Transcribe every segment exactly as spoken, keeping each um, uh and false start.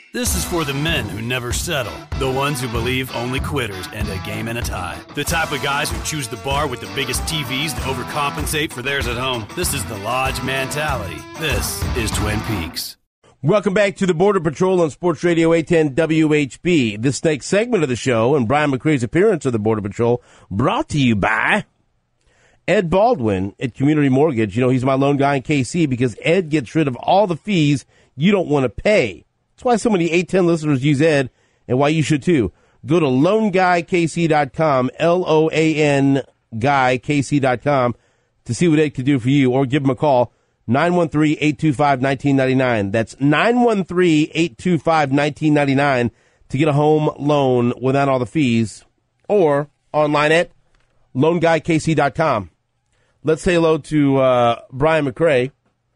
This is for the men who never settle. The ones who believe only quitters end a game in a tie. The type of guys who choose the bar with the biggest T Vs to overcompensate for theirs at home. This is the Lodge mentality. This is Twin Peaks. Welcome back to the Border Patrol on Sports Radio eight ten W H B. This next segment of the show and Brian McCray's appearance of the Border Patrol brought to you by Ed Baldwin at Community Mortgage. You know, he's my loan guy in K C because Ed gets rid of all the fees you don't want to pay. That's why so many eight ten listeners use Ed and why you should too. Go to loan guy k c dot com, L O A N guy k c dot com to see what Ed can do for you, or give him a call, nine one three, eight two five, one nine nine nine. That's nine one three, eight two five, one nine nine nine to get a home loan without all the fees, or online at loan guy k c dot com. Let's say hello to uh, Brian McCray.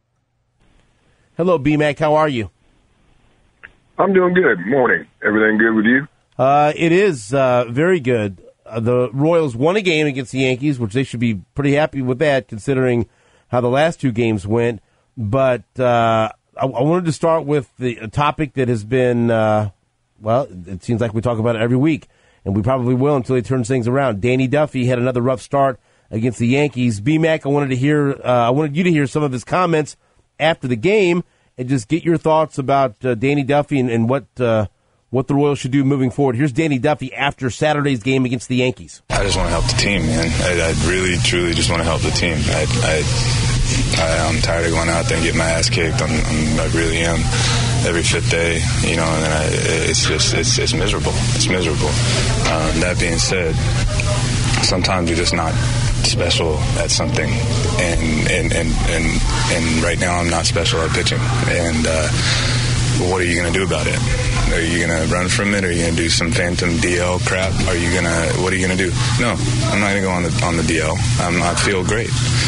Hello, B-Mac. How are you? I'm doing good. Morning. Everything good with you? Uh, it is uh, very good. Uh, the Royals won a game against the Yankees, which they should be pretty happy with that, considering how the last two games went. But uh, I, I wanted to start with the a topic that has been, uh, well, it seems like we talk about it every week, and we probably will until he turns things around. Danny Duffy had another rough start against the Yankees. B-Mac, I wanted to hear, uh, I wanted you to hear some of his comments after the game, and just get your thoughts about uh, Danny Duffy and, and what uh, what the Royals should do moving forward. Here's Danny Duffy after Saturday's game against the Yankees. I just want to help the team, man. I, I really, truly just want to help the team. I, I, I, I'm tired of going out there and getting my ass kicked. I'm, I'm, I really am. Every fifth day, you know, and I, it's just, it's, it's miserable. It's miserable. Um, that being said, sometimes you're just not special at something, and and, and, and and right now I'm not special at pitching, and uh, what are you going to do about it? Are you going to run from it? Are you going to do some phantom D L crap? Are you going to, what are you going to do? No, I'm not going to go on the on the D L. I'm, I feel great.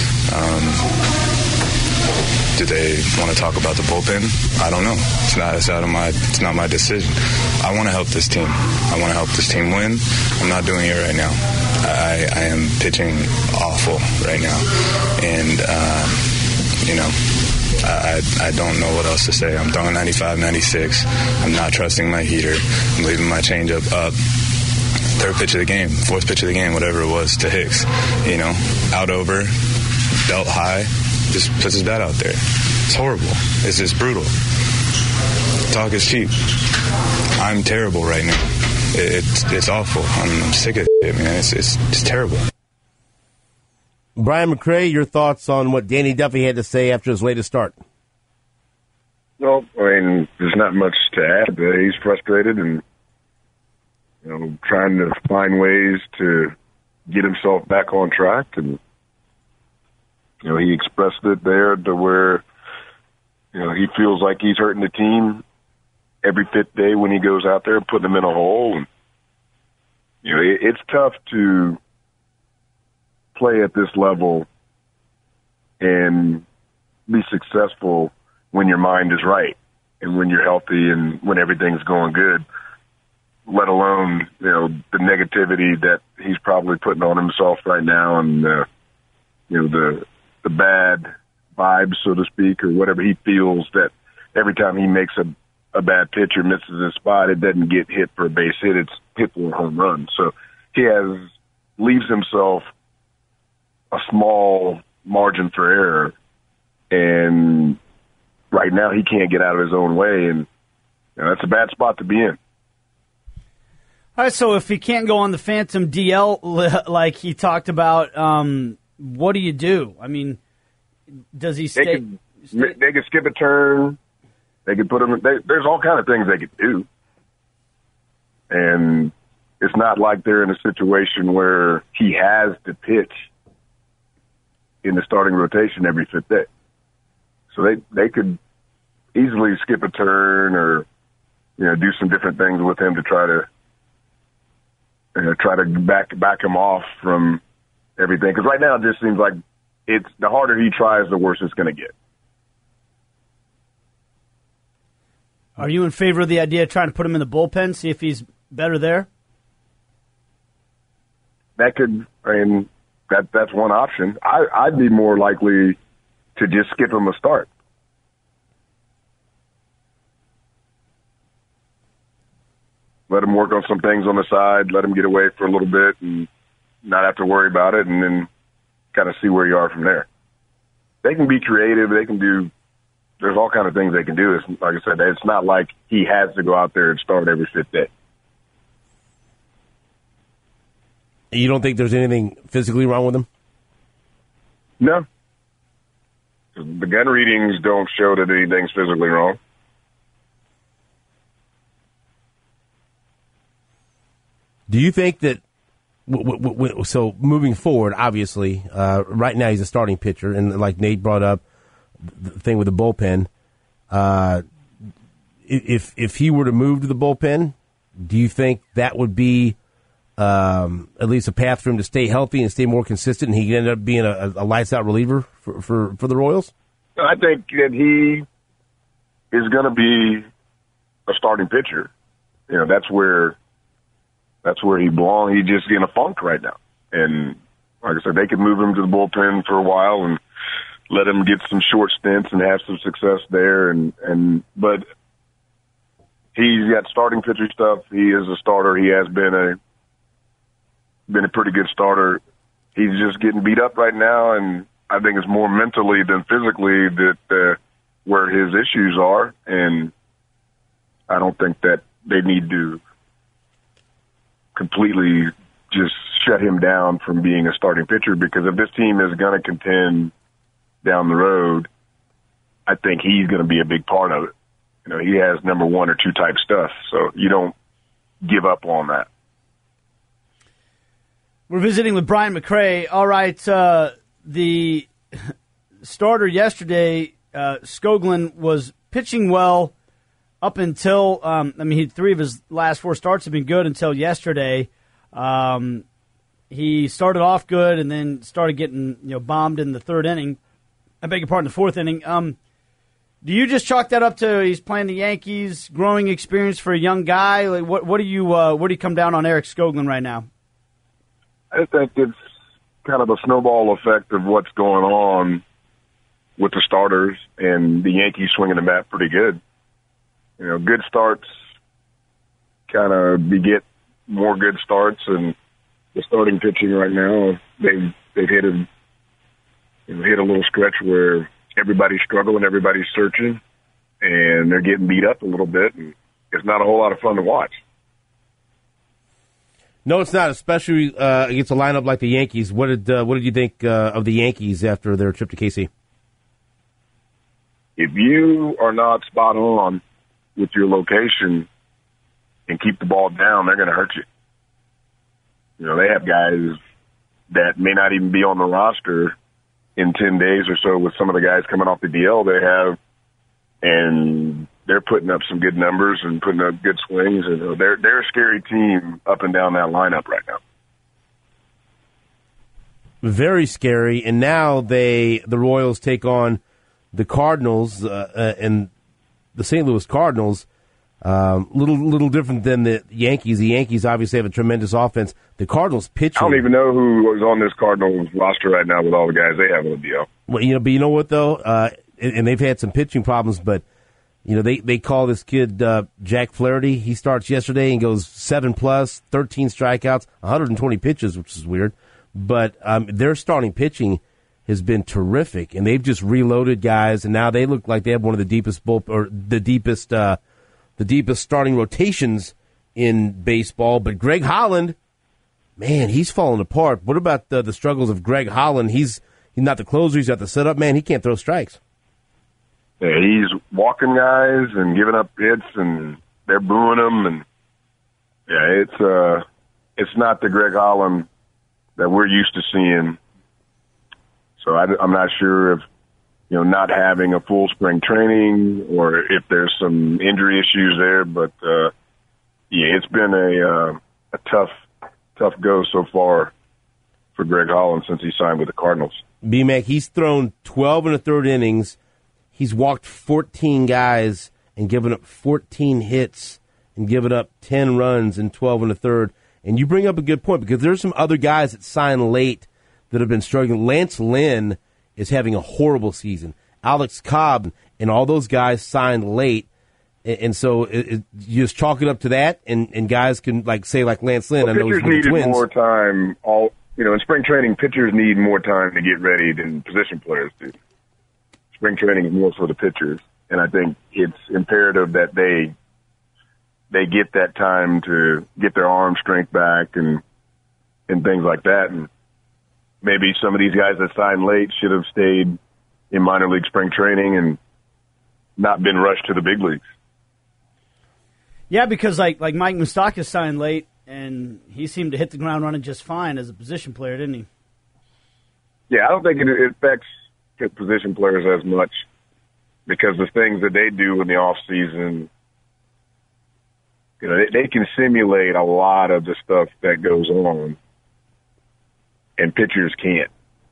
Um, do they want to talk about the bullpen? I don't know. It's not. It's out of my. It's not my decision. I want to help this team. I want to help this team win. I'm not doing it right now. I, I am pitching awful right now, and uh, you know, I I don't know what else to say. I'm throwing ninety-five, ninety-six. I'm not trusting my heater. I'm leaving my changeup up. Third pitch of the game, fourth pitch of the game, whatever it was, to Hicks. You know, out over, belt high, just puts his bat out there. It's horrible. It's just brutal. Talk is cheap. I'm terrible right now. It's it's awful. I'm, I'm sick of it, man. It's, it's it's terrible. Brian McCray, your thoughts on what Danny Duffy had to say after his latest start? Well, I mean, there's not much to add. Uh, he's frustrated and, you know, trying to find ways to get himself back on track. And, you know, he expressed it there to where, you know, he feels like he's hurting the team every fifth day when he goes out there and putting them in a hole. And, you know, it, it's tough to play at this level and be successful when your mind is right and when you're healthy and when everything's going good, let alone, you know, the negativity that he's probably putting on himself right now and, uh, you know, the the bad vibes, so to speak, or whatever he feels that every time he makes a a bad pitch or misses his spot, it doesn't get hit for a base hit, it's hit for a home run. So he has, leaves himself a small margin for error, and right now he can't get out of his own way, and you know, that's a bad spot to be in. All right, so if he can't go on the phantom D L like he talked about, um, what do you do? I mean, does he stay? They could, stay? They could skip a turn. They could put him. They, there's all kind of things they could do, and it's not like they're in a situation where he has to pitch in the starting rotation every fifth day. So they they could easily skip a turn or you know do some different things with him to try to you know, try to back back him off from everything. Because right now it just seems like it's the harder he tries, the worse it's going to get. Are you in favor of the idea of trying to put him in the bullpen, see if he's better there? That could, I mean, that that's one option. I, I'd be more likely to just skip him a start. let him work on some things on the side, let him get away for a little bit and not have to worry about it, and then kind of see where you are from there. They can be creative. They can do – there's all kind of things they can do. It's, like I said, it's not like he has to go out there and start every fifth day. You don't think there's anything physically wrong with him? No. The gun readings don't show that anything's physically wrong. Do you think that w- w- w- so moving forward, obviously, uh, right now he's a starting pitcher, and like Nate brought up, the thing with the bullpen, uh, if if he were to move to the bullpen, do you think that would be um, at least a path for him to stay healthy and stay more consistent, and he could end up being a, a lights-out reliever for, for, for the Royals? I think that he is going to be a starting pitcher. You know, that's where that's where he belongs. He's just in a funk right now. And like I said, they could move him to the bullpen for a while and let him get some short stints and have some success there. And, and but he's got starting pitcher stuff. He is a starter. He has been a been a pretty good starter. He's just getting beat up right now, and I think it's more mentally than physically that uh, where his issues are. And I don't think that they need to completely just shut him down from being a starting pitcher, because if this team is going to contend down the road, I think he's going to be a big part of it. You know, he has number one or two type stuff, so you don't give up on that. We're visiting with Brian McCray. All right, uh, the starter yesterday, uh, Skoglund, was pitching well up until, um, I mean, he, three of his last four starts have been good until yesterday. Um, he started off good and then started getting, you know, bombed in the third inning. I beg your pardon, the fourth inning. Um, do you just chalk that up to he's playing the Yankees, growing experience for a young guy? Like, what, what do you, uh, where do you come down on Eric Skoglund right now? I think it's kind of a snowball effect of what's going on with the starters and the Yankees swinging the bat pretty good. You know, good starts kind of beget more good starts, and the starting pitching right now, they've, they've hit a, you know, hit a little stretch where everybody's struggling, everybody's searching, and they're getting beat up a little bit, and it's not a whole lot of fun to watch. No, it's not, especially uh, against a lineup like the Yankees. What did uh, what did you think uh, of the Yankees after their trip to K C? If you are not spot on with your location and keep the ball down, they're going to hurt you. You know, they have guys that may not even be on the roster in ten days or so with some of the guys coming off the D L they have, and they're putting up some good numbers and putting up good swings. And they're, they're a scary team up and down that lineup right now. Very scary. And now they, the Royals take on the Cardinals, uh, uh, and the Saint Louis Cardinals, um, little little different than the Yankees. The Yankees obviously have a tremendous offense. The Cardinals pitching. I don't even know who is on this Cardinals roster right now with all the guys they have on the D L. Well, you know, but you know what though, uh, and, and they've had some pitching problems, but you know they they call this kid uh, Jack Flaherty. He starts yesterday and goes seven plus, thirteen strikeouts, one hundred twenty pitches, which is weird. But um, their starting pitching has been terrific, and they've just reloaded guys, and now they look like they have one of the deepest bull or the deepest uh, the deepest starting rotations in baseball. But Greg Holland, man, he's falling apart. What about the, the struggles of Greg Holland? He's he's not the closer. He's got the setup. Man, he can't throw strikes. Yeah, he's walking guys and giving up hits, and they're booing him. And yeah, it's uh, it's not the Greg Holland that we're used to seeing. So I, I'm not sure if, you know, not having a full spring training or if there's some injury issues there. But, uh, yeah, it's been a, uh, a tough, tough go so far for Greg Holland since he signed with the Cardinals. B-Mac, he's thrown twelve and a third innings. He's walked fourteen guys and given up fourteen hits and given up ten runs in twelve and a third. And you bring up a good point, because there's some other guys that signed late that have been struggling. Lance Lynn is having a horrible season. Alex Cobb and all those guys signed late, And, and so it, it, you just chalk it up to that, and, and guys can, like, say, like Lance Lynn, well, I know he's pitchers with the needed Twins. more time. All you know, in spring training, pitchers need more time to get ready than position players do. Spring training is more for the pitchers, and I think it's imperative that they they get that time to get their arm strength back and and things like that. And maybe some of these guys that signed late should have stayed in minor league spring training and not been rushed to the big leagues. Yeah, because like like Mike Moustakas signed late, and he seemed to hit the ground running just fine as a position player, didn't he? Yeah, I don't think it, it affects position players as much because the things that they do in the off season, you know, they, they can simulate a lot of the stuff that goes on, and pitchers can't.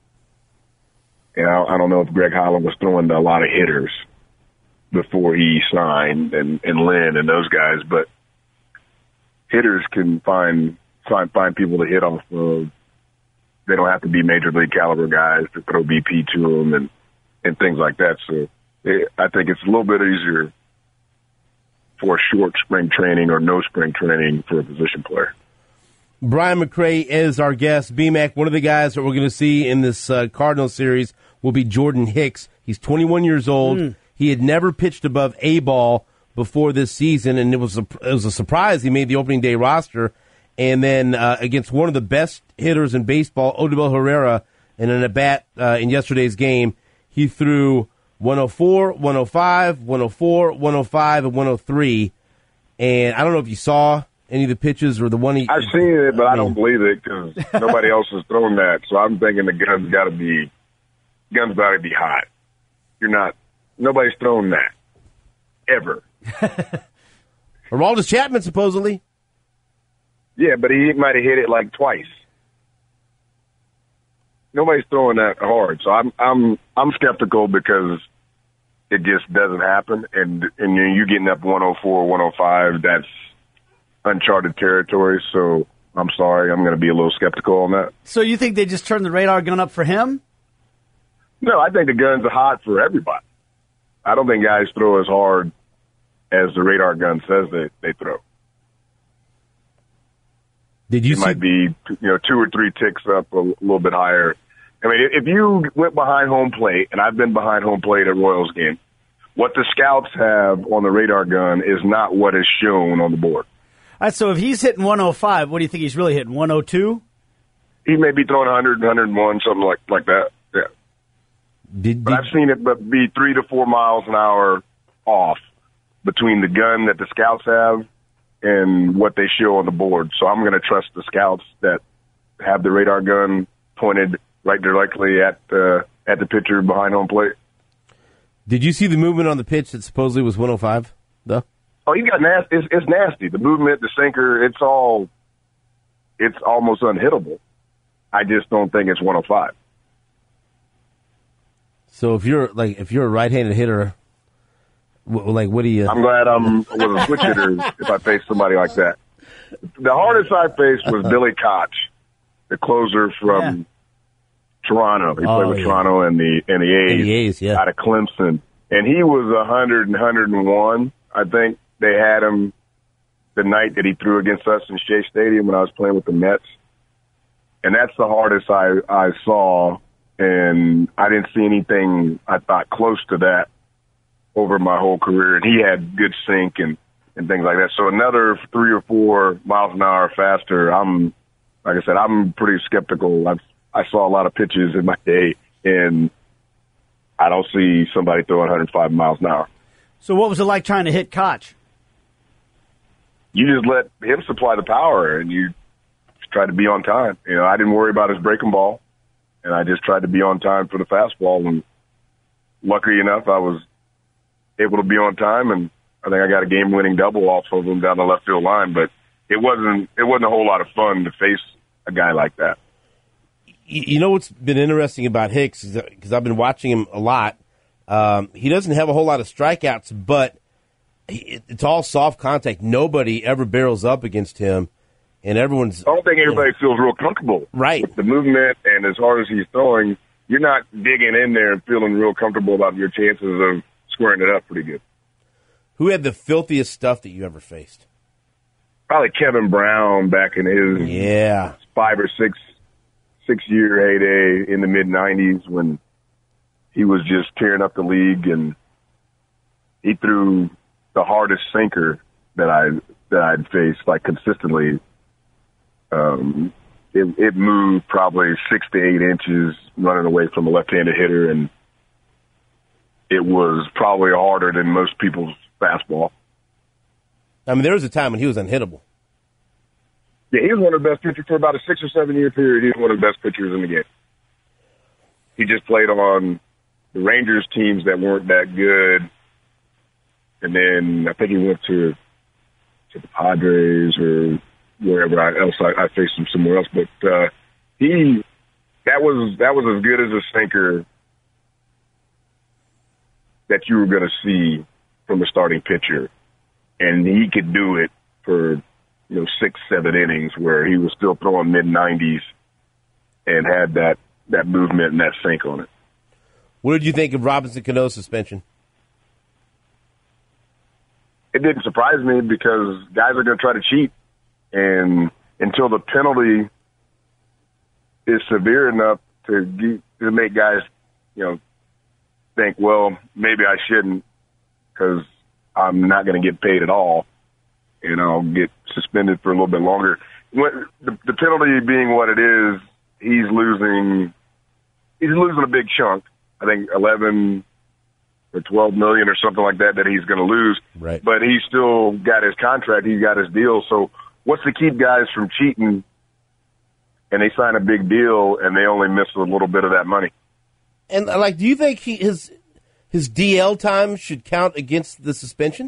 You know, I don't know if Greg Holland was throwing to a lot of hitters before he signed, and, and Lynn and those guys, but hitters can find find find people to hit off of. They don't have to be major league caliber guys to throw B P to them and, and things like that. So it, I think it's a little bit easier for short spring training or no spring training for a position player. Brian McCray is our guest. B-Mac, one of the guys that we're going to see in this uh, Cardinals series will be Jordan Hicks. He's twenty-one years old. Mm. He had never pitched above A ball before this season, and it was a, it was a surprise he made the opening day roster. And then uh, against one of the best hitters in baseball, Odubel Herrera, in an at-bat uh, in yesterday's game, he threw one oh four, one oh five, one oh four, one oh five, and one oh three. And I don't know if you saw any of the pitches or the one he... I've seen it, but I, mean, I don't believe it because nobody else has thrown that. So I'm thinking the gun's got to be... Gun's got to be hot. You're not... Nobody's thrown that. Ever. Aroldis Chapman, supposedly. Yeah, but he might have hit it like twice. Nobody's throwing that hard, so I'm I'm I'm skeptical because it just doesn't happen. And and you getting up one oh four, one oh five, that's uncharted territory. So I'm sorry, I'm going to be a little skeptical on that. So you think they just turned the radar gun up for him? No, I think the guns are hot for everybody. I don't think guys throw as hard as the radar gun says they, they throw. Did you it see- might be, you know, two or three ticks up a little bit higher. I mean, if you went behind home plate, and I've been behind home plate at Royals game, what the scouts have on the radar gun is not what is shown on the board. All right, so if he's hitting one oh five, what do you think he's really hitting, one oh two? He may be throwing one hundred, one oh one, something like, like that. Yeah. Did, but did, I've seen it but be three to four miles an hour off between the gun that the scouts have and what they show on the board. So I'm going to trust the scouts that have the radar gun pointed right directly at the at the pitcher behind home plate. Did you see the movement on the pitch that supposedly was one oh five, though? Oh, you got nasty. It's, it's nasty. The movement, the sinker, it's all, it's almost unhittable. I just don't think it's one oh five. So if you're like if you're a right-handed hitter, like what do you? I'm glad I'm was a switch hitter if I face somebody like that. The hardest I faced was Billy Koch, the closer from yeah. Toronto. He oh, played with yeah. Toronto and the and the A's, and the A's yeah. out of Clemson, and he was one hundred and one oh one. I think they had him the night that he threw against us in Shea Stadium when I was playing with the Mets, and that's the hardest I I saw. And I didn't see anything I thought close to that over my whole career. And he had good sink and, and things like that. So another three or four miles an hour faster, I'm, like I said, I'm pretty skeptical. I've, I saw a lot of pitches in my day, and I don't see somebody throwing one hundred five miles an hour. So what was it like trying to hit Koch? You just let him supply the power, and you try to be on time. You know, I didn't worry about his breaking ball. And I just tried to be on time for the fastball, and luckily enough, I was able to be on time, and I think I got a game-winning double off of him down the left field line. But it wasn't it wasn't a whole lot of fun to face a guy like that. You know what's been interesting about Hicks is because I've been watching him a lot. Um, he doesn't have a whole lot of strikeouts, but he, it's all soft contact. Nobody ever barrels up against him. And everyone's. I don't think everybody yeah. feels real comfortable. Right. With the movement and as hard as he's throwing, you're not digging in there and feeling real comfortable about your chances of squaring it up pretty good. Who had the filthiest stuff that you ever faced? Probably Kevin Brown back in his yeah. five or six six year heyday in the mid nineties when he was just tearing up the league, and he threw the hardest sinker that I that I'd faced like consistently. Um, it, it moved probably six to eight inches running away from a left-handed hitter, and it was probably harder than most people's fastball. I mean, there was a time when he was unhittable. Yeah, he was one of the best pitchers for about a six or seven year period. He was one of the best pitchers in the game. He just played on the Rangers teams that weren't that good, and then I think he went to to the Padres or wherever I, else I, I faced him somewhere else. But uh, he that was that was as good as a sinker that you were going to see from a starting pitcher, and he could do it for, you know, six, seven innings where he was still throwing mid nineties and had that, that movement and that sink on it. What did you think of Robinson Cano's suspension? It didn't surprise me because guys are going to try to cheat, and until the penalty is severe enough to get, to make guys, you know, think, well, maybe I shouldn't because I'm not going to get paid at all, and I'll get suspended for a little bit longer. When, the, the penalty being what it is, he's losing. He's losing a big chunk. I think eleven or twelve million or something like that that he's going to lose. Right. But he's still got his contract. He's got his deal. So what's to keep guys from cheating? And they sign a big deal, and they only miss a little bit of that money. And like, do you think he his his D L time should count against the suspension?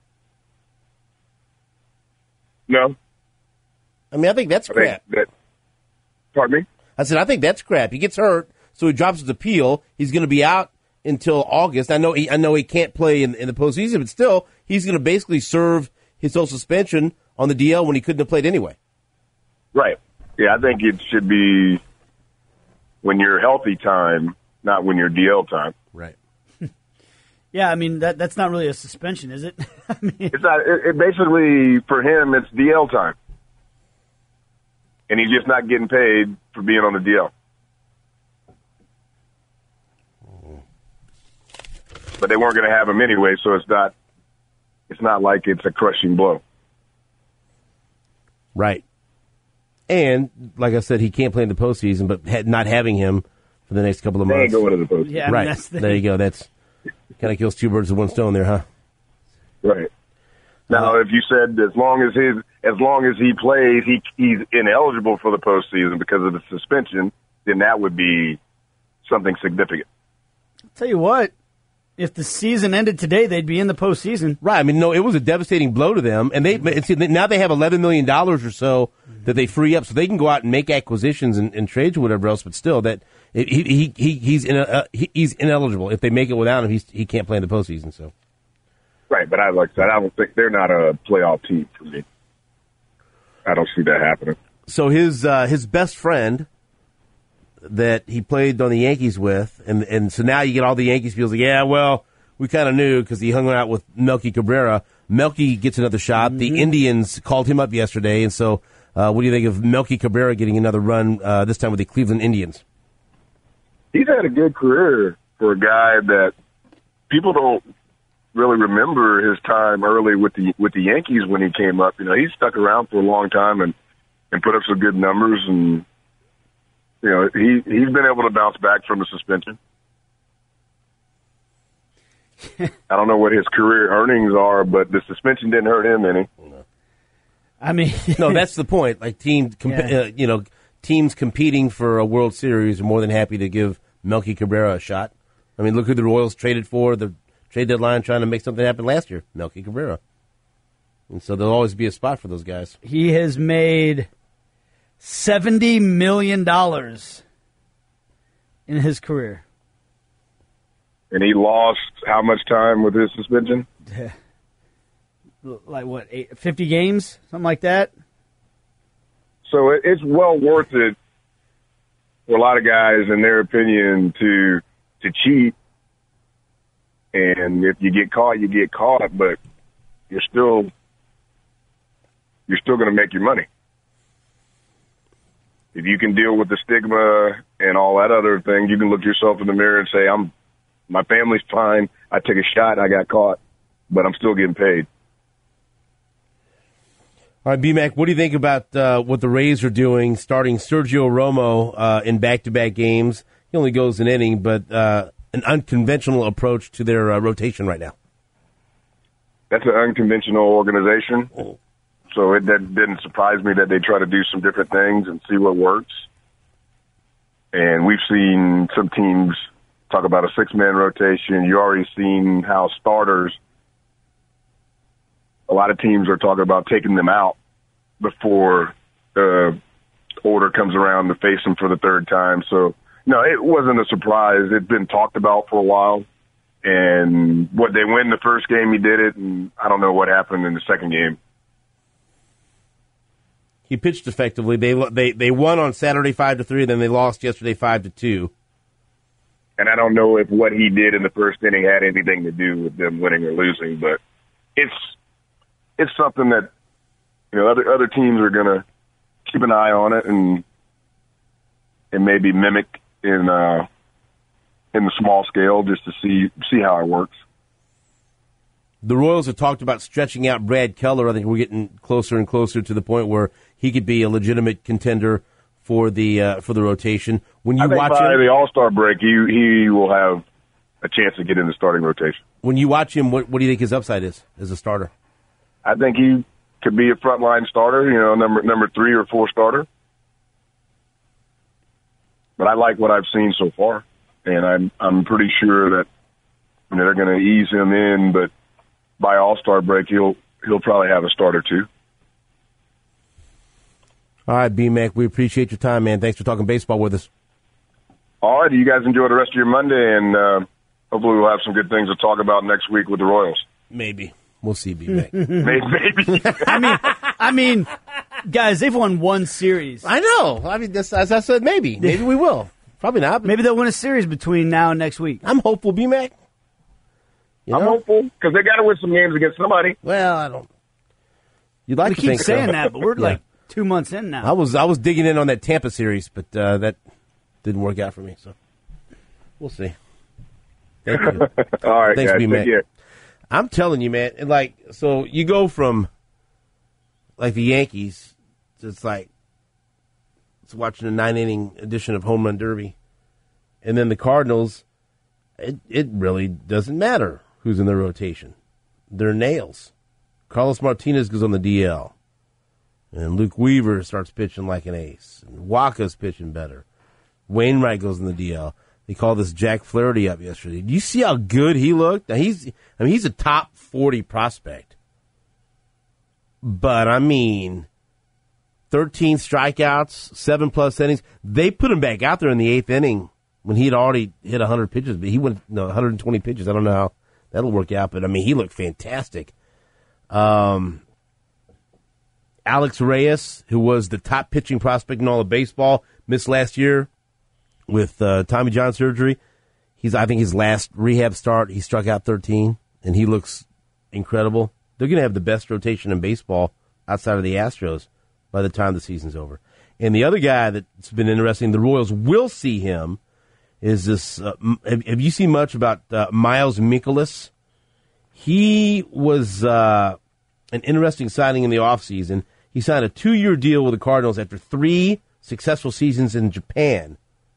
No. I mean, I think that's I crap. think that, pardon me? I said, I think that's crap. He gets hurt, so he drops his appeal. He's going to be out until August. I know he, I know he can't play in, in the postseason, but still, he's going to basically serve his whole suspension on the D L when he couldn't have played anyway. Right. Yeah, I think it should be when you're healthy time, not when you're D L time. Right. Yeah, I mean, that that's not really a suspension, is it? I mean, It's not. It, it basically, for him, it's D L time. And he's just not getting paid for being on the D L. But they weren't going to have him anyway, so it's not. It's not like it's a crushing blow. Right. And, like I said, he can't play in the postseason, but ha- not having him for the next couple of They months. ain't going to the postseason. yeah, I mean, right. that's the, There you go. That's kind of kills two birds with one stone there, huh? Right. Now, Uh, if you said as long as his as long as he plays, he he's ineligible for the postseason because of the suspension, then that would be something significant. Tell you what, if the season ended today, they'd be in the postseason. Right. I mean, no, it was a devastating blow to them, and they it's, now they have eleven million dollars or so that they free up, so they can go out and make acquisitions and, and trades or whatever else. But still, that it, he he he he's in a, uh, he, he's ineligible. If they make it without him, he's, he can't play in the postseason. So. Right, but I like that. I don't think they're not a playoff team for me. I don't see that happening. So his uh, his best friend that he played on the Yankees with, and and so now you get all the Yankees feels like, yeah, well, we kind of knew because he hung out with Melky Cabrera. Melky gets another shot. Mm-hmm. The Indians called him up yesterday, and so uh, what do you think of Melky Cabrera getting another run uh, this time with the Cleveland Indians? He's had a good career for a guy that people don't really remember his time early with the with the Yankees when he came up. You know, he stuck around for a long time and, and put up some good numbers, and you know he he's been able to bounce back from the suspension. I don't know what his career earnings are, but the suspension didn't hurt him any. I mean, No, that's the point. Like team, comp- Yeah. uh, you know, teams competing for a World Series are more than happy to give Melky Cabrera a shot. I mean, look who the Royals traded for the trade deadline, trying to make something happen last year. Melky Cabrera, and so there'll always be a spot for those guys. he has made seventy million dollars in his career. And he lost how much time with his suspension? Like what, eight, fifty games, something like that. So it, it's well worth it for a lot of guys, in their opinion, to to cheat. And if you get caught, you get caught. But you're still you're still going to make your money. If you can deal with the stigma and all that other thing, you can look yourself in the mirror and say, "I'm my family's fine. I took a shot, I got caught, but I'm still getting paid." All right, B-Mac, what do you think about uh, what the Rays are doing, starting Sergio Romo uh, in back-to-back games? He only goes an inning, but uh, an unconventional approach to their uh, rotation right now. That's an unconventional organization, so it that didn't surprise me that they try to do some different things and see what works. And we've seen some teams talk about a six-man rotation. You already seen how starters, a lot of teams are talking about taking them out before the order comes around to face them for the third time. So, no, it wasn't a surprise. It'd been talked about for a while. And what they win the first game, he did it, and I don't know what happened in the second game. He pitched effectively. They they they won on Saturday five to three, then they lost yesterday five to two. And I don't know if what he did in the first inning had anything to do with them winning or losing, but it's it's something that, you know, other other teams are going to keep an eye on it and and maybe mimic in uh, in the small scale just to see see how it works. The Royals have talked about stretching out Brad Keller. I think we're getting closer and closer to the point where he could be a legitimate contender for the uh, for the rotation. When you I think watch by him, the All-Star break, he he will have a chance to get in the starting rotation. When you watch him, what what do you think his upside is as a starter? I think he could be a frontline starter, you know, number number three or four starter. But I like what I've seen so far, and I'm I'm pretty sure that, you know, they're going to ease him in. But by All-Star break, he'll he'll probably have a start or two. All right, B-Mac, we appreciate your time, man. Thanks for talking baseball with us. All right, you guys enjoy the rest of your Monday, and uh, hopefully we'll have some good things to talk about next week with the Royals. Maybe. We'll see, B-Mac. Maybe. maybe. I mean, I mean, guys, they've won one series. I know. I mean, this, as I said, maybe. Maybe we will. Probably not. Maybe they'll win a series between now and next week. I'm hopeful, B-Mac. You I'm know? hopeful, because they got to win some games against somebody. Well, I don't. You'd like We to keep think saying so. that, but we're Yeah. like two months in now. I was I was digging in on that Tampa series, but uh, that didn't work out for me. So we'll see. Thank you. All right, Thanks, guys. B-Mac. Take care. I'm telling you, man. And like, so you go from like the Yankees, to it's like it's watching a nine inning edition of Home Run Derby, and then the Cardinals. It it really doesn't matter who's in their rotation. They're nails. Carlos Martinez goes on the D L. And Luke Weaver starts pitching like an ace. And Waka's pitching better. Wainwright goes in the D L. They called this Jack Flaherty up yesterday. Do you see how good he looked? Now he's, I mean, he's a top forty prospect. But, I mean, thirteen strikeouts, seven plus innings. They put him back out there in the eighth inning when he had already hit one hundred pitches. But he went, no, one hundred twenty pitches. I don't know how that'll work out. But, I mean, he looked fantastic. Um... Alex Reyes, who was the top pitching prospect in all of baseball, missed last year with uh, Tommy John surgery. He's, I think, his last rehab start, he struck out thirteen, and he looks incredible. They're going to have the best rotation in baseball outside of the Astros by the time the season's over. And the other guy that's been interesting, the Royals will see him, is this. Uh, have, have you seen much about uh, Miles Mikolas? He was uh, an interesting signing in the offseason. He signed a two-year deal with the Cardinals after three successful seasons in Japan.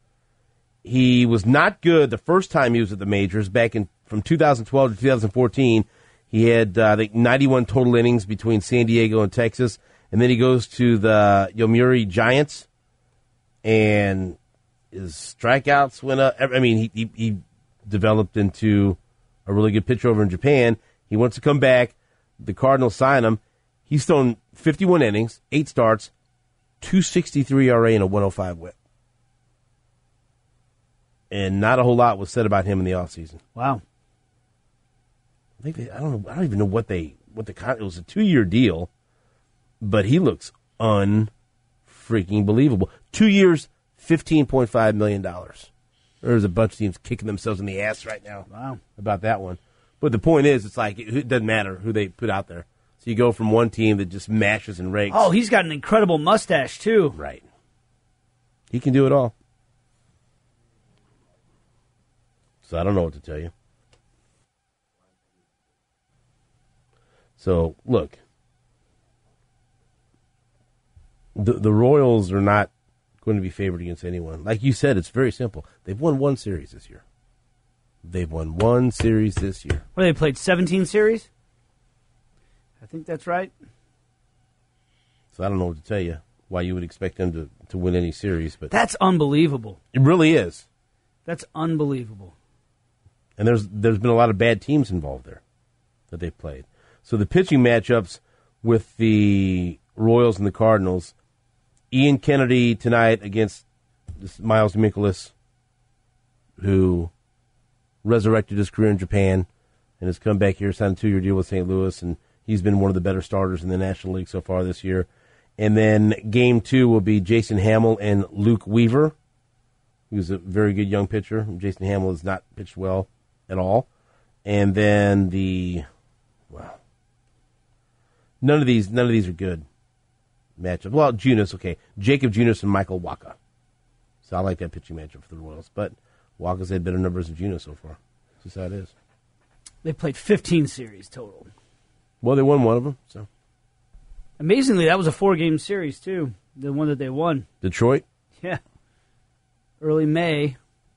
He was not good the first time he was at the majors, back in from two thousand twelve to two thousand fourteen. He had, uh, I think, ninety-one total innings between San Diego and Texas. And then he goes to the Yomiuri Giants, and his strikeouts went up. I mean, he, he, he developed into a really good pitcher over in Japan. He wants to come back. The Cardinals sign him. He's thrown fifty-one innings, eight starts, two sixty-three E R A, and a one oh five whip. And not a whole lot was said about him in the offseason. Wow. I think they, I don't know. I don't even know what they what the it was a two year deal, but he looks unfreaking believable. Two years, fifteen point five million dollars. There's a bunch of teams kicking themselves in the ass right now. Wow. About that one. But the point is, it's like it doesn't matter who they put out there. So you go from one team that just mashes and rakes. Oh, he's got an incredible mustache, too. Right. He can do it all. So I don't know what to tell you. So, look. The, the Royals are not going to be favored against anyone. Like you said, it's very simple. They've won one series this year. They've won one series this year. Well, they played seventeen series? I think that's right. So I don't know what to tell you, why you would expect them to, to win any series. But that's unbelievable. It really is. That's unbelievable. And there's there's been a lot of bad teams involved there that they've played. So the pitching matchups with the Royals and the Cardinals, Ian Kennedy tonight against Miles Mikolas, who resurrected his career in Japan and has come back here, signed a two-year deal with Saint Louis, and he's been one of the better starters in the National League so far this year. And then game two will be Jason Hamill and Luke Weaver, who's a very good young pitcher. Jason Hamill has not pitched well at all. And then the, well, none of these, none of these are good matchups. Well, Junis, okay. Jacob Junis and Michael Wacha. So I like that pitching matchup for the Royals. But Wacha's had better numbers than Junis so far. That's just how it is. They played fifteen series total. Well, they won one of them. So amazingly, that was a four-game series, too. The one that they won. Detroit? Yeah. Early May.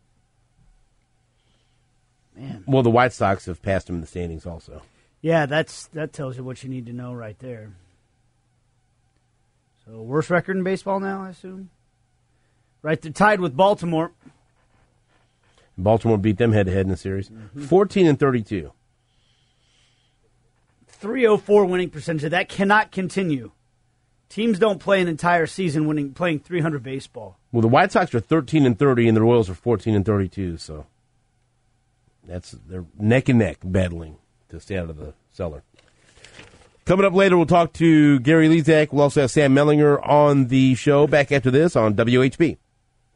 Man. Well, the White Sox have passed them in the standings also. Yeah, that's that tells you what you need to know right there. So, worst record in baseball now, I assume? Right, they're tied with Baltimore. Baltimore beat them head-to-head in the series. Mm-hmm. fourteen and thirty-two. three oh four winning percentage. That cannot continue. Teams don't play an entire season winning playing three hundred baseball. Well, the White Sox are thirteen and thirty, and the Royals are fourteen and thirty-two. So that's they're neck and neck battling to stay out of the cellar. Coming up later, we'll talk to Gary Lezak. We'll also have Sam Mellinger on the show. Back after this on W H B.